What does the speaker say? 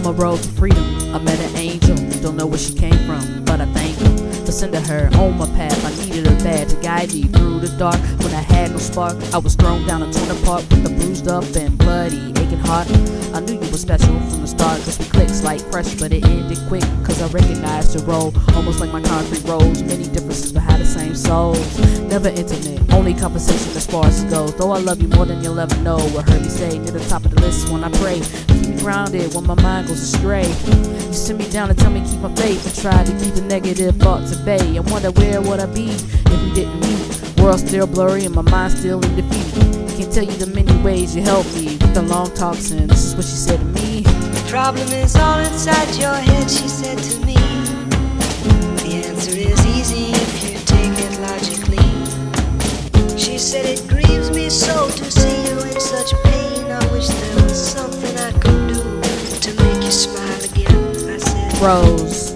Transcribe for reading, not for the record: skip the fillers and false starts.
On my road to freedom, I met an angel. Don't know where she came from, but I thank him for sending her on my path. I needed her bad to guide me through the dark. When I had no spark, I was thrown down a torn apart with a bruised up and bloody aching heart. I knew you were special from the start, cause we clicked like pressure, but it ended quick, cause I recognized your role. Almost like my concrete roles, many differences but had the same souls. Never intimate, only conversation as far as it goes. Though I love you more than you'll ever know, or heard me say near the top of the list when I pray. Keep me grounded when my mind goes astray. You sit me down and tell me keep my faith, and try to keep the negative thoughts at bay. I wonder where would I be if we didn't meet. World still blurry and my mind still in defeat. Can't tell you the many ways you helped me with the long talks, and this is what she said to me. The problem is all inside your head, she said to me. The answer is easy if you take it logically. She said it grieves me so to see you in such pain. I wish there was something I could do to make you smile again. I said, Rose.